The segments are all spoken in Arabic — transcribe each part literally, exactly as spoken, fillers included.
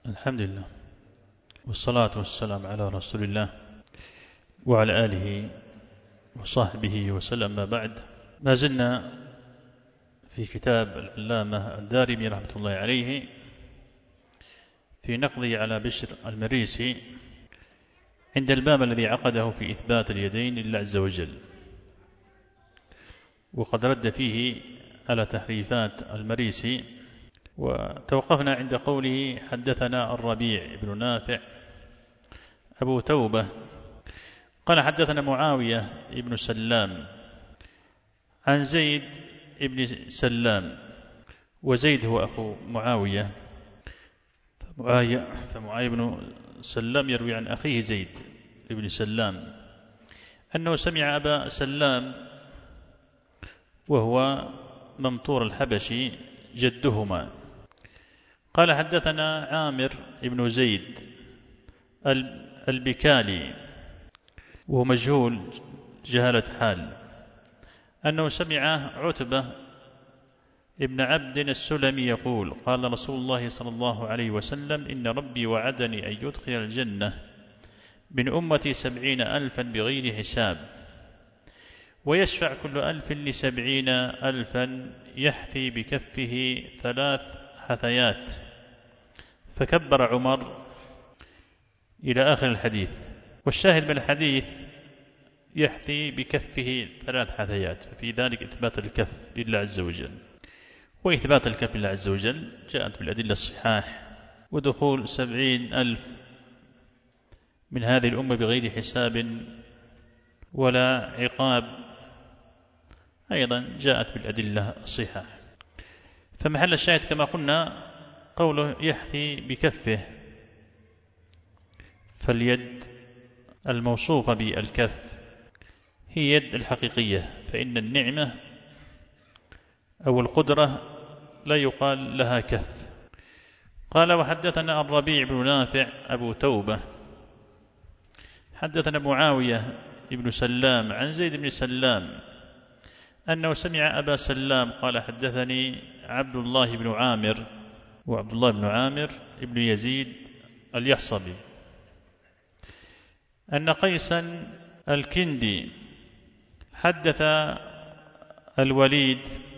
الحمد لله والصلاة والسلام على رسول الله وعلى آله وصحبه وسلم. ما بعد، ما زلنا في كتاب العلامة الدارمي رحمة الله عليه في نقضه على بشر المريسي عند الباب الذي عقده في إثبات اليدين لله عز وجل، وقد رد فيه على تحريفات المريسي. وتوقفنا عند قوله: حدثنا الربيع بن نافع أبو توبة قال حدثنا معاوية بن سلام عن زيد بن سلام، وزيد هو أخو معاوية، فمعاوية بن سلام يروي عن أخيه زيد بن سلام أنه سمع أبا سلام وهو ممطور الحبشي جدهما قال حدثنا عامر بن زيد البكالي وهو مجهول جهالة حال أنه سمع عتبة ابن عبد السلمي يقول: قال رسول الله صلى الله عليه وسلم: إن ربي وعدني أن يدخل الجنة من أمتي سبعين ألفا بغير حساب، ويشفع كل ألف لسبعين ألفا يحثي بكفه ثلاث حثيات. فكبر عمر إلى آخر الحديث. والشاهد من الحديث يحثي بكفه ثلاث حثيات، في ذلك إثبات الكف لله عز وجل. وإثبات الكف لله عز وجل جاءت بالأدلة الصحاح، ودخول سبعين ألف من هذه الأمة بغير حساب ولا عقاب أيضا جاءت بالأدلة الصحاح. فمحل الشاهد كما قلنا قوله يحثي بكفه، فاليد الموصوفة بالكف هي يد الحقيقية، فإن النعمة أو القدرة لا يقال لها كف. قال: وحدثنا الربيع بن نافع أبو توبة حدثنا معاوية بن سلام عن زيد بن سلام أنه سمع أبا سلام قال: حدثني عبد الله بن عامر، وعبد الله بن عامر بن يزيد اليحصبي، أن قيسا الكندي حدث الوليد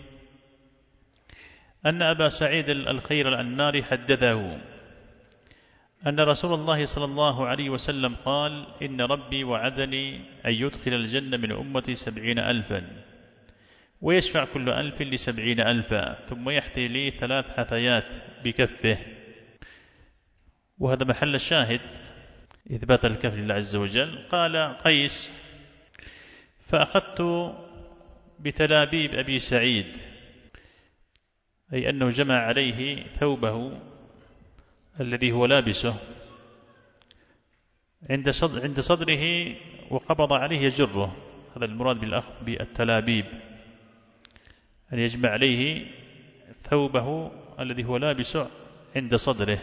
أن أبا سعيد الخير الأنماري حدثه أن رسول الله صلى الله عليه وسلم قال: إن ربي وعدني أن يدخل الجنة من أمتي سبعين ألفا، ويشفع كل ألف لسبعين ألفا، ثم يحثي لي ثلاث حثيات بكفه. وهذا محل الشاهد إثبات الكف لله عز وجل. قال قيس: فأخذت بتلابيب أبي سعيد، أي أنه جمع عليه ثوبه الذي هو لابسه عند صدره وقبض عليه يجره. هذا المراد بالأخذ بالتلابيب، أن يجمع عليه ثوبه الذي هو لابسه عند صدره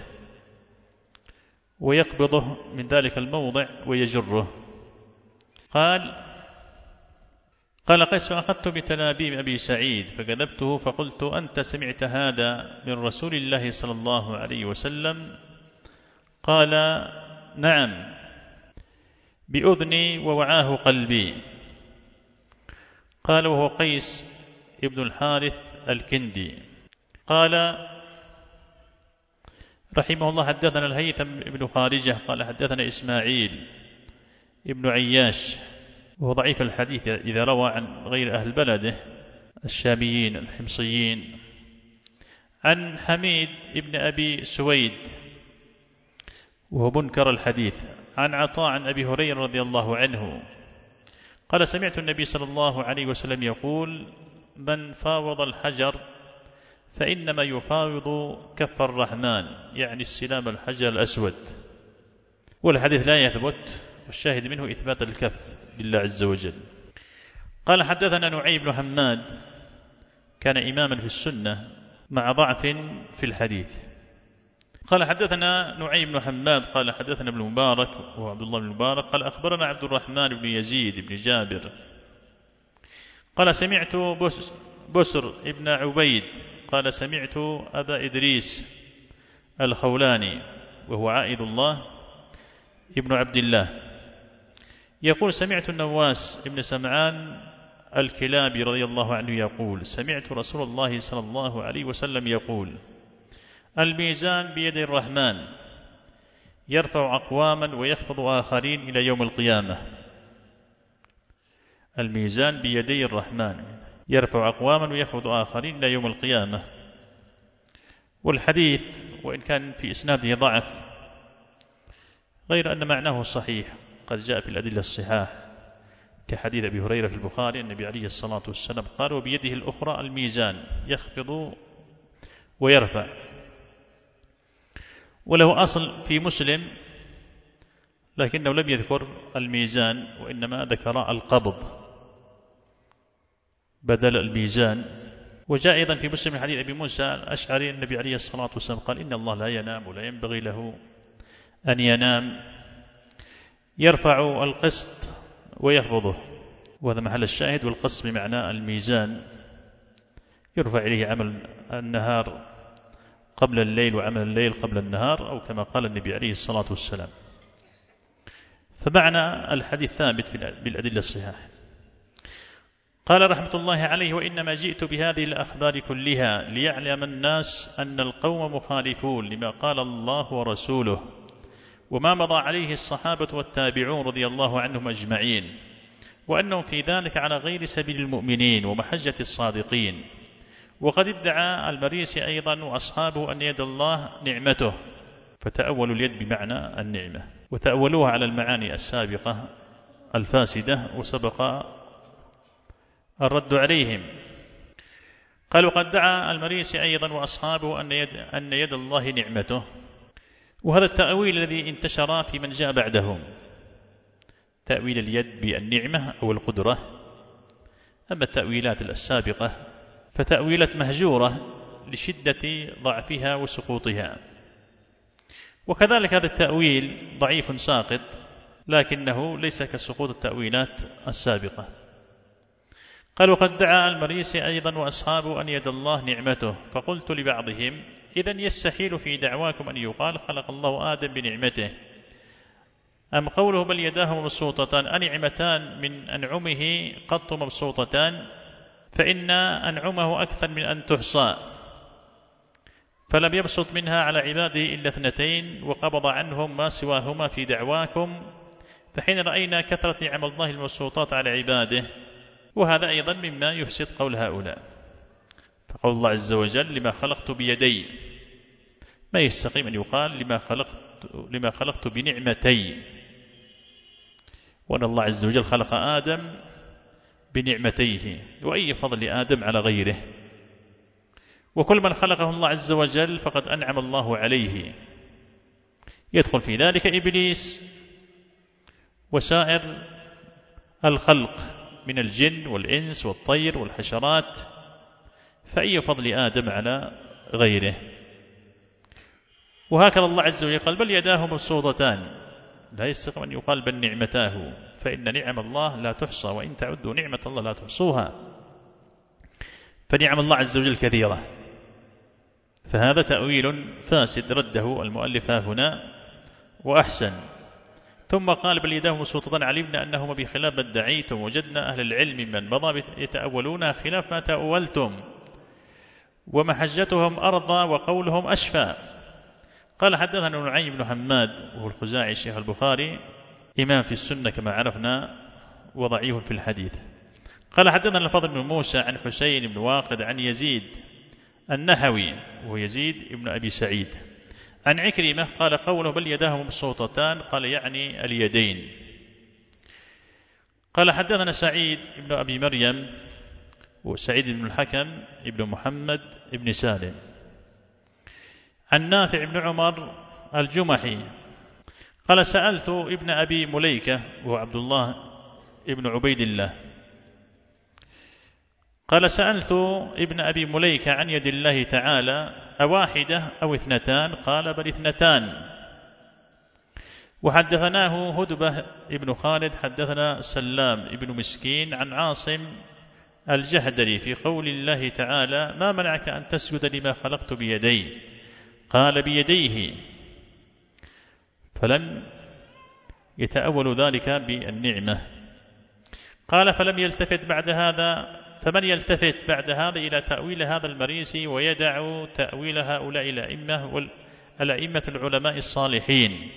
ويقبضه من ذلك الموضع ويجره. قال قال قيس: فأخذت بتلابيب أبي سعيد فكذبته فقلت: أنت سمعت هذا من رسول الله صلى الله عليه وسلم؟ قال: نعم، بأذني ووعاه قلبي. قال: وهو قيس ابن الحارث الكندي. قال رحمه الله: حدثنا الهيثم بن خارجة قال حدثنا إسماعيل ابن عياش، وهو ضعيف الحديث إذا روى عن غير أهل بلده الشاميين الحمصيين، عن حميد ابن أبي سويد وهو منكر الحديث، عن عطاء عن أبي هريرة رضي الله عنه قال: سمعت النبي صلى الله عليه وسلم يقول: من فاوض الحجر فإنما يفاوض كف الرحمن، يعني السلام الحجر الأسود. والحديث لا يثبت، والشاهد منه إثبات الكف لله عز وجل. قال: حدثنا نعيم بن حماد كان إماما في السنة مع ضعف في الحديث. قال: حدثنا نعيم بن حماد قال حدثنا ابن مبارك وهو عبد الله بن مبارك قال: أخبرنا عبد الرحمن بن يزيد بن جابر قال: سمعت بسر ابن عبيد قال: سمعت أبا إدريس الخولاني وهو عائد الله ابن عبد الله يقول: سمعت النواس ابن سمعان الكلابي رضي الله عنه يقول: سمعت رسول الله صلى الله عليه وسلم يقول: الميزان بيد الرحمن يرفع أقواما ويخفض آخرين إلى يوم القيامة. الميزان بيدي الرحمن يرفع أقواما ويخفض آخرين إلى يوم القيامة. والحديث وإن كان في إسناده ضعف، غير أن معناه صحيح، قد جاء في الأدلة الصحاح كحديث أبي هريرة في البخاري: النبي عليه الصلاة والسلام قال: وبيده الأخرى الميزان يخفض ويرفع. وله أصل في مسلم لكنه لم يذكر الميزان، وإنما ذكر القبض بدل الميزان. وجاء أيضا في مسلم حديث أبي موسى الأشعري: النبي عليه الصلاة والسلام قال: إن الله لا ينام ولا ينبغي له أن ينام، يرفع القسط ويخفضه. وهذا محل الشاهد. والقسط بمعنى الميزان، يرفع إليه عمل النهار قبل الليل وعمل الليل قبل النهار، أو كما قال النبي عليه الصلاة والسلام. فمعنى الحديث ثابت بالأدلة الصحاح. قال رحمة الله عليه: وإنما جئت بهذه الأخبار كلها ليعلم الناس أن القوم مخالفون لما قال الله ورسوله وما مضى عليه الصحابة والتابعون رضي الله عنهم أجمعين، وأنهم في ذلك على غير سبيل المؤمنين ومحجة الصادقين. وقد ادعى المريسي أيضا وأصحابه أن يد الله نعمته، فتأولوا اليد بمعنى النعمة، وتأولوها على المعاني السابقة الفاسدة، وسبق الرد عليهم. قال: وقد دعا المريسي أيضا وأصحابه أن يد, أن يد الله نعمته. وهذا التأويل الذي انتشر في من جاء بعدهم، تأويل اليد بالنعمة أو القدرة. أما التأويلات السابقة فتأويلات مهجورة لشدة ضعفها وسقوطها. وكذلك هذا التأويل ضعيف ساقط، لكنه ليس كسقوط التأويلات السابقة. قال: وقد دعا المريسي أيضا وأصحابه أن يد الله نعمته. فقلت لبعضهم: إذن يستحيل في دعواكم أن يقال خلق الله آدم بنعمته، أم قوله بل يداه مبسوطتان أنعمتان من أنعمه قط مبسوطتان؟ فإن أنعمه أكثر من أن تحصى، فلم يبسط منها على عباده إلا اثنتين، وقبض عنهم ما سواهما في دعواكم. فحين رأينا كثرة نعم الله المبسوطات على عباده، وهذا أيضا مما يفسد قول هؤلاء. فقول الله عز وجل: لما خلقت بيدي، ما يستقيم أن يقال لما خلقت, لما خلقت بنعمتي، وأن الله عز وجل خلق آدم بنعمتيه، وأي فضل آدم على غيره. وكل من خلقه الله عز وجل فقد أنعم الله عليه، يدخل في ذلك إبليس وسائر الخلق من الجن والإنس والطير والحشرات، فأي فضل آدم على غيره. وهكذا الله عز وجل قال: بل يداه مبسوطتان، لا يستقيم أن يقال بل نعمتاه، فإن نعم الله لا تحصى، وإن تعدوا نعمة الله لا تحصوها. فنعم الله عز وجل كثيرة. فهذا تأويل فاسد رده المؤلف هنا وأحسن. ثم قال: بل يداه مبسوطتان علمنا أنهما بخلاف ما ادعيتم، وجدنا أهل العلم من مضى يتأولون خلاف ما تأولتم، ومحجتهم أرضى وقولهم أشفى. قال: حدثنا نعيم بن حماد وهو الخزاعي شيخ البخاري، إمام في السنة كما عرفنا، وضعيف في الحديث. قال: حدثنا الفضل بن موسى عن حسين بن واقد عن يزيد النحوي وهو يزيد بن أبي سعيد عن عكرمة قال: قوله بل يداه مبسوطتان، قال يعني اليدين. قال: حدثنا سعيد بن أبي مريم وسعيد بن الحكم بن محمد بن سالم عن نافع بن عمر الجمحي قال: سألت ابن أبي مليكة وهو عبد الله ابن عبيد الله قال: سألت ابن أبي مليكة عن يد الله تعالى أواحدة أو اثنتان؟ قال: بل اثنتان. وحدثناه هدبة ابن خالد حدثنا سلام ابن مسكين عن عاصم الجهدري في قول الله تعالى: ما منعك أن تسجد لما خلقت بيدي؟ قال: بيديه. فلم يتأول ذلك بالنعمة. قال فلم يلتفت بعد هذا فمن يلتفت بعد هذا إلى تأويل هذا المريسي ويدع تأويل هؤلاء الأئمة والأئمة العلماء الصالحين؟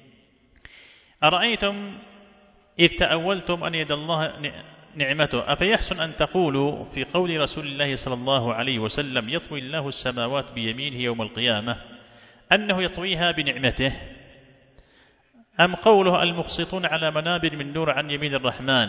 أرأيتم إذ تأولتم أن يد الله نعمته أفيحسن أن تقولوا في قول رسول الله صلى الله عليه وسلم يطوي الله السماوات بيمينه يوم القيامة أنه يطويها بنعمته، أم قوله المقسطون على منابر من نور عن يمين الرحمن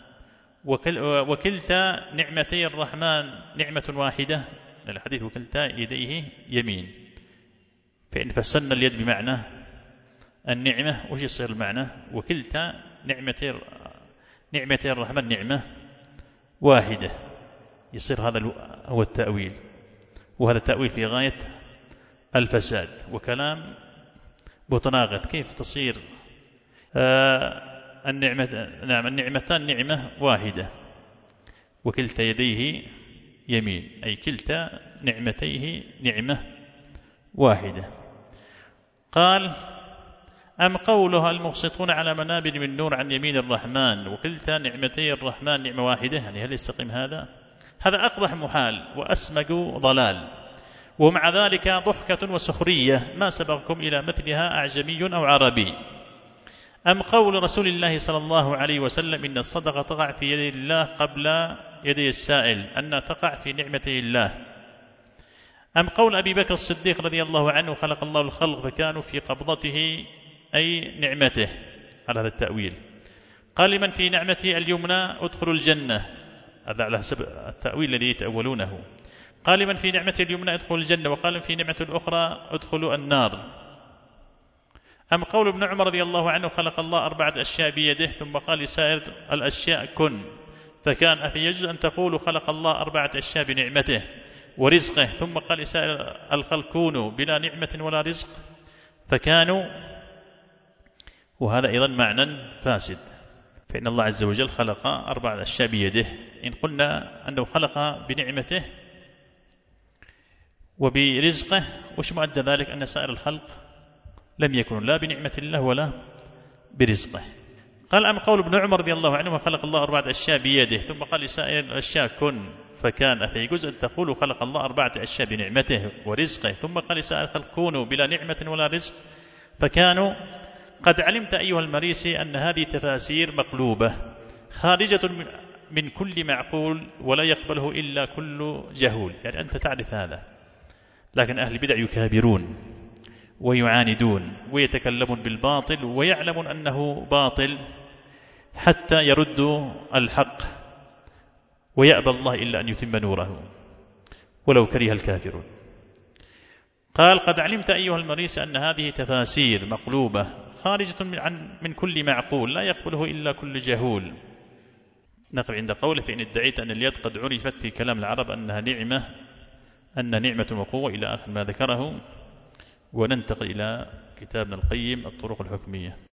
وكلتا نعمتي الرحمن نعمة واحدة؟ الحديث وكلتا يديه يمين، فإن فسرنا اليد بمعنى النعمة وش يصير المعنى؟ وكلتا نعمتي نعمتي الرحمن نعمة واحدة، يصير هذا هو التأويل، وهذا التأويل في غاية الفساد وكلام متناقض. كيف تصير آه النعمة نعم النعمتان نعمة واحدة وكلتا يديه يمين، أي كلتا نعمتيه نعمة واحدة. قال أم قولها المقسطون على منابر من نور عن يمين الرحمن وكلتا نعمتي الرحمن نعمة واحدة، يعني هل يستقيم هذا؟ هذا أقبح محال وأسمق ضلال، ومع ذلك ضحكة وسخرية ما سبقكم إلى مثلها أعجمي أو عربي. أم قول رسول الله صلى الله عليه وسلم إن الصدقة تقع في يد الله قبل يدي السائل أن تقع في نعمته الله. أم قول أبي بكر الصديق رضي الله عنه خلق الله الخلق فكانوا في قبضته أي نعمته، على هذا التأويل. قال لمن في نعمته اليمنى ادخلوا الجنة، هذا على حسب التأويل الذي يتأولونه. قال لمن في نعمته اليمنى ادخلوا الجنة، وقال في نعمة الأخرى ادخلوا النار. أم قول ابن عمر رضي الله عنه خلق الله أربعة أشياء بيده ثم قال لسائر الأشياء كن فكان، أفيجوز أن تقولوا خلق الله أربعة أشياء بنعمته ورزقه ثم قال لسائر الخلق كونوا بلا نعمة ولا رزق فكانوا؟ وهذا أيضا معنى فاسد، فإن الله عز وجل خلق أربعة أشياء بيده. إن قلنا أنه خلق بنعمته وبرزقه، وش مؤدى ذلك؟ أن سائر الخلق لم يكونوا لا بنعمة الله ولا برزقه. قال أم قول ابن عمر رضي الله عنه خلق الله أربعة أشياء بيده ثم قال لسائر الأشياء كن فكان، فيجوز أن تقولوا خلق الله أربعة أشياء بنعمته ورزقه ثم قال لسائر الخلق كونوا بلا نعمة ولا رزق فكانوا؟ قد علمت أيها المريسي أن هذه تفاسير مقلوبة خارجة من كل معقول ولا يقبله إلا كل جهول، يعني أنت تعرف هذا، لكن أهل البدع يكابرون ويعاندون ويتكلمون بالباطل ويعلمون أنه باطل حتى يردوا الحق، ويأبى الله إلا أن يتم نوره ولو كره الكافرون. قال قد علمت أيها المريس أن هذه تفاسير مقلوبة خارجة من, من كل معقول لا يقبله إلا كل جهول. نقف عند قوله فإن ادعيت أن اليد قد عرفت في كلام العرب أنها نعمة أن نعمة وقوة إلى آخر ما ذكره. وننتقل إلى كتابنا القيم الطرق الحكمية.